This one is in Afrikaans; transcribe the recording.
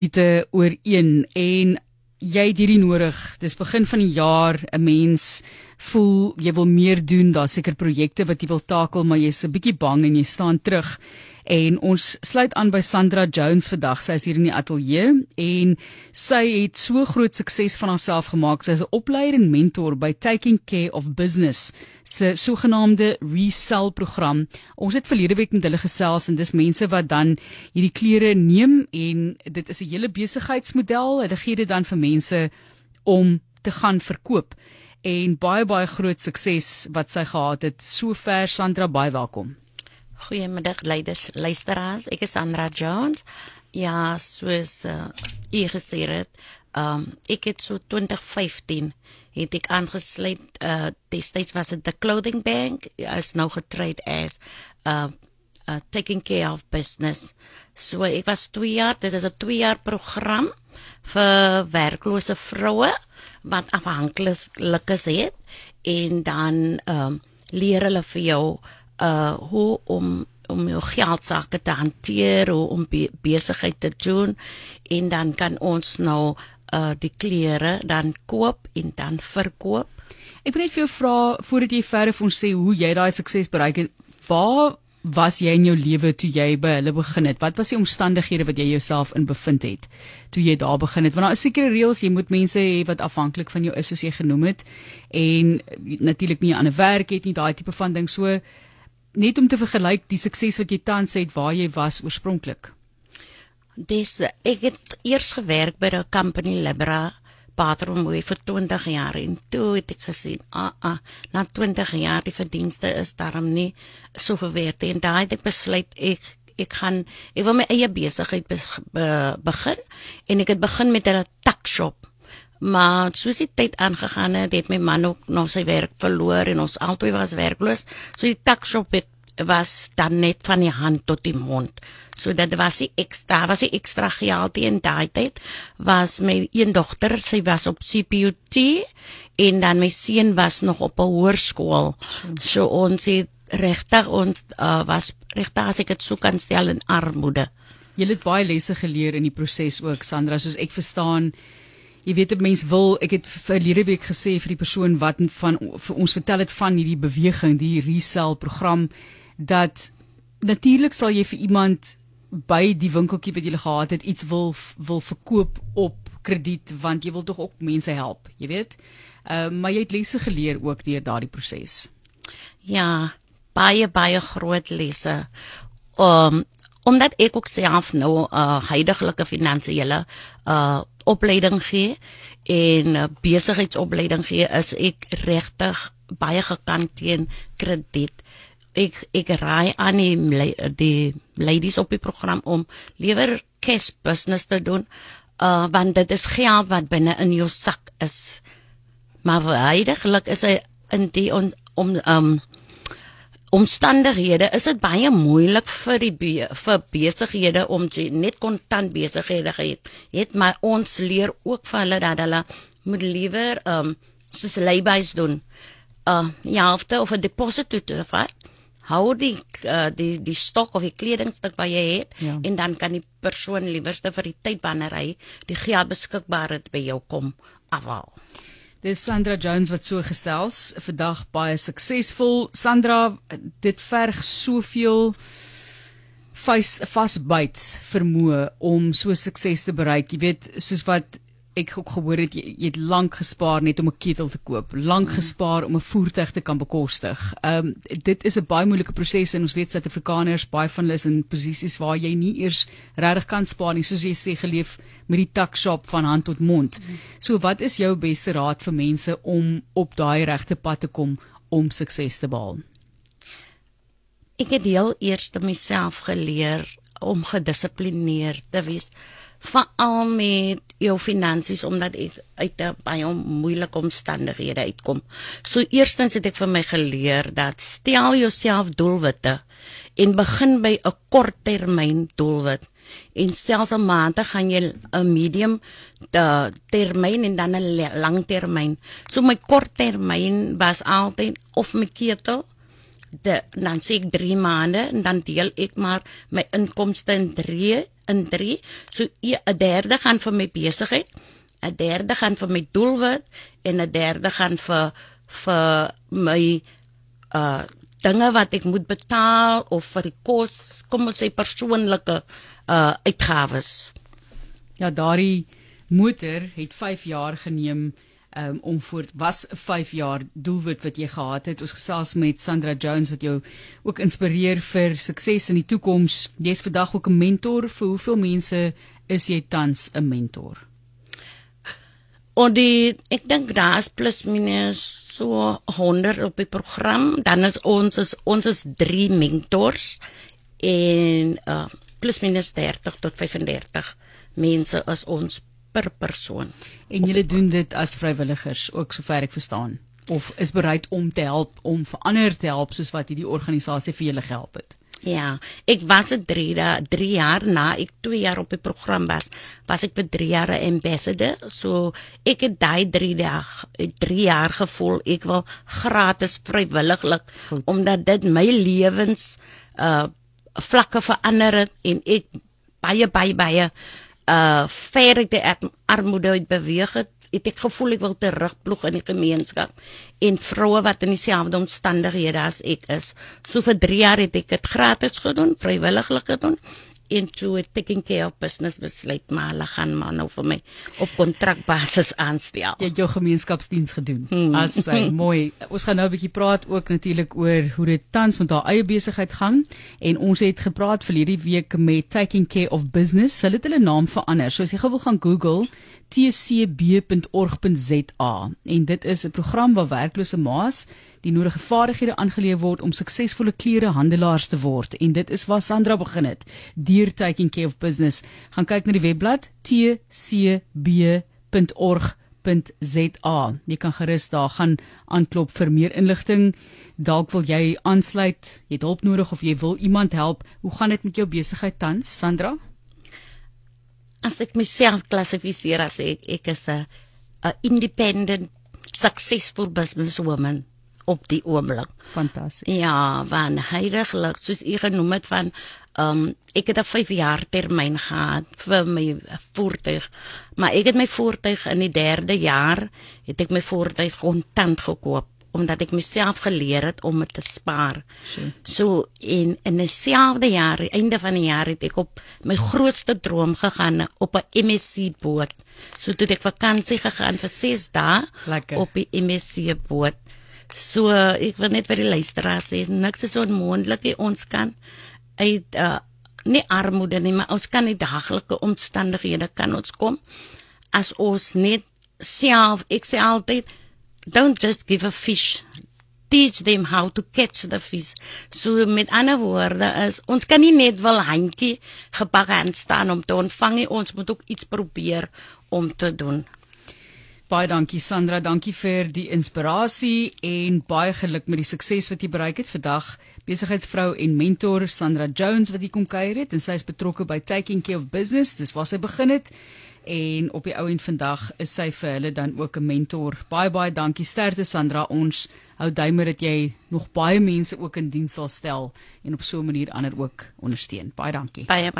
oor een en jy het hierdie nodig. Dis begin van die jaar, 'n mens voel jy wil meer doen, daar's seker projekte wat jy wil takel, maar jy's 'n bietjie bang en jy staan terug. En ons sluit aan by Sandra Jones vandag. Sy is hier in die ateljee en sy het so groot sukses van haarself gemaak. Sy is 'n opleier en mentor by Taking Care of Business, se sogenaamde resell program. Ons het verlede week met hulle gesels en dis mense wat dan hierdie klere neem en dit is 'n hele besigheidsmodel. Hulle gee dit dan vir mense om te gaan verkoop. En baie groot sukses wat sy gehad het. Sover Sandra, baie welkom. Goeiemiddag luisteraars, ek is Sandra Jones. Ja, soos u gesê het, ek het so 2015 het ek aangesluit, destyds was dit the Clothing Bank, is nou getrade as Taking Care of Business. So ek was 2 jaar, dit is 'n 2 jaar program vir werklose vroue wat afhanklikes het en dan leer hulle vir jou hoe om jou geldsake te hanteer, hoe om besigheid te doen en dan kan ons nou die klere dan koop en dan verkoop. Ek wil net vir jou vra, voordat jy verder vir ons sê hoe jy daai sukses bereik het, waar was jy in jou lewe toe jy by hulle begin het? Wat was die omstandighede wat jy jouself in bevind het toe jy daar begin het? Want daar is sekere reëls, jy moet mense hê wat afhanklik van jou is, soos jy genoem het, en natuurlik nie 'n ander werk het nie, daai tipe van ding. So net om te vergelyk die sukses wat jy tans het, waar jy was oorspronklik. Ek het eers gewerk by 'n company Libra Patromoe vir 20 jaar en toe het ek gesien, na 20 jaar die verdienste is daarom nie so verweerd en daar het ek besluit ek wil my eie besigheid begin en ek het begin met 'n tuckshop. Maar soos die tyd aangegaan het my man ook nog sy werk verloor en ons albei was werkloos. So die tuckshop was dan net van die hand tot die mond. So dat was die extra geld en daai tyd was my een dogter, sy was op CPUT en dan my seun was nog op 'n hoërskool. So ons het was regtig, as ek dit so kan stel, in armoede. Jy het baie lesse geleer in die proses ook, Sandra, soos ek verstaan. Jy weet, 'n mens wil, ek het verlede week gesê vir die persoon wat vir ons vertel het van hierdie beweging, die resell program, dat natuurlik sal jy vir iemand by die winkeltjie wat jy gehad het iets wil verkoop op krediet, want jy wil tog ook mense help, jy weet. Maar jy het lesse geleer ook deur daardie proses. Ja, baie groot lesse. Omdat ek ook self nou huidigelike finansiële opleiding gee en besigheidsopleiding gee, is ek regtig baie gekant teen krediet. Ek raai aan die ladies op die program om liewer cash business te doen, want dit is geld wat binne in jou sak is. Maar huidigelik is hy in die omstandighede is dit baie moeilik vir besighede om net kontant besighede het, maar ons leer ook vir hulle dat hulle moet liewer soos lay-bys doen, helfte of 'n deposit toe te vat, hou die stok of die kledingstuk wat jy het, en dan kan die persoon liewerste vir die tyd wanneer hy die geld beskikbaar het by jou kom afhaal. Dis Sandra Jones wat so gesels, vandag baie suksesvol. Sandra, dit verg soveel vasbyt vermoë om so sukses te bereik. Jy weet, soos wat ek ook gehoor het, jy het lank gespaar net om 'n ketel te koop, lank gespaar om 'n voertuig te kan bekostig. Dit is 'n baie moeilike proses en ons weet Suid-Afrikaners, baie van hulle is in posisies waar jy nie eers regtig kan spaar nie, soos jy sê, geleef met die tuckshop van hand tot mond. So wat is jou beste raad vir mense om op daai regte pad te kom om sukses te behaal? Ek het heel eers myself geleer om gedissiplineerd te wees, veral met jou finansies, omdat ek uit 'n baie moeilike omstandighede uitkom. So eerstens het ek vir my geleer dat stel jouself doelwitte en begin by 'n korttermyn doelwit. En selfs 'n maand gaan jy 'n medium termyn en dan 'n langtermyn. So my korttermyn was altyd of my ketel, dan sê ek 3 maande en dan deel ek maar my inkomste in in 3. So 'n derde gaan vir my besigheid, 'n derde gaan vir my doelwit en 'n derde gaan vir my dinge wat ek moet betaal of vir die kos, kom ons sê persoonlike uitgawes. Ja, daardie motor het 5 jaar geneem was 'n 5 jaar doelwit wat jy gehad het. Ons gesels met Sandra Jones wat jou ook inspireer vir sukses in die toekoms. Jy's vandag ook 'n mentor. Vir hoeveel mense is jy tans 'n mentor? Ek dink daar is plus minus so 100 op die program. Dan is ons is 3 mentors en plus minus 30 tot 35 mense is ons per persoon. En julle doen dit as vrywilligers, ook sover ek verstaan, of is bereid om te help, om vir ander te help, soos wat hierdie organisasie vir julle gehelp het? Ja, ek was 3 jaar na ek 2 jaar op die program was ek vir 3 jaar 'n ambassador, so ek het daai 3 jaar gevoel, ek wil gratis vrywilliglik, omdat dit my lewens vlakke verander het, en ek baie ver uit die armoede uit beweeg het ek gevoel ek wil terugploeg in die gemeenskap en vroue wat in dieselfde omstandighede as ek is. So vir 3 jaar het ek dit gratis gedoen, vrywilliglik gedoen, en toe Taking Care of Business besluit, maar hulle gaan maar nou vir my op kontrakbasis aanstel. Jy het jou gemeenskapsdiens gedoen. As mooi. Ons gaan nou 'n bietjie praat ook natuurlik oor hoe dit tans met haar eie besigheid gaan, en ons het gepraat vir hierdie week met Taking Care of Business. Hulle het hulle naam verander. So as jy gou wil gaan Google tcb.org.za, en dit is 'n program waar werklose ma's die nodige vaardighede aangeleer word om suksesvolle klerehandelaars te word, en dit is waar Sandra begin het, deur Taking Care of Business. Gaan kyk na die webblad tcb.org.za. Jy kan gerus daar gaan aanklop vir meer inligting. Dalk wil jy aansluit, jy het hulp nodig of jy wil iemand help. Hoe gaan dit met jou besigheid tans, Sandra? As ek myself klassifiseer as ek is 'n independent, successful businesswoman op die oomblik. Fantasties. Ja, want heiliglik, soos u genoem het van, ek het 'n 5 jaar termyn gehad vir my voertuig, maar ek het my voertuig in die 3de jaar, het ek my voertuig kontant gekoop, omdat ek myself geleer het om het te spaar. Sure. So, in dieselfde jaar, einde van die jaar, het ek op my grootste droom gegaan, op 'n MSC boot. So, toe het ek vakansie gegaan vir 6 dae, Lekker. op die MSC boot. So, ek wil net vir die luisteraars sê, niks is onmoontlik nie. Ons kan uit, nie armoede nie, maar ons kan uit daaglikse omstandighede kan ons kom, as ons net self, ek sê altyd, don't just give a fish, teach them how to catch the fish. So met ander woorde is, ons kan nie net wel handjie gepak aan staan om te ontvang nie, ons moet ook iets probeer om te doen. Baie dankie Sandra, dankie vir die inspirasie en baie geluk met die sukses wat jy bereik het vandag. Besigheidsvrou en mentor Sandra Jones wat hier kom kuier het, en sy is betrokke by Taking Care of Business, dis waar sy begin het, en op die ou end vandag is sy vir hulle dan ook 'n mentor. Baie dankie, sterkte Sandra, ons hou duime dat jy nog baie mense ook in diens sal stel en op so 'n manier ander ook ondersteun. Baie dankie. Baie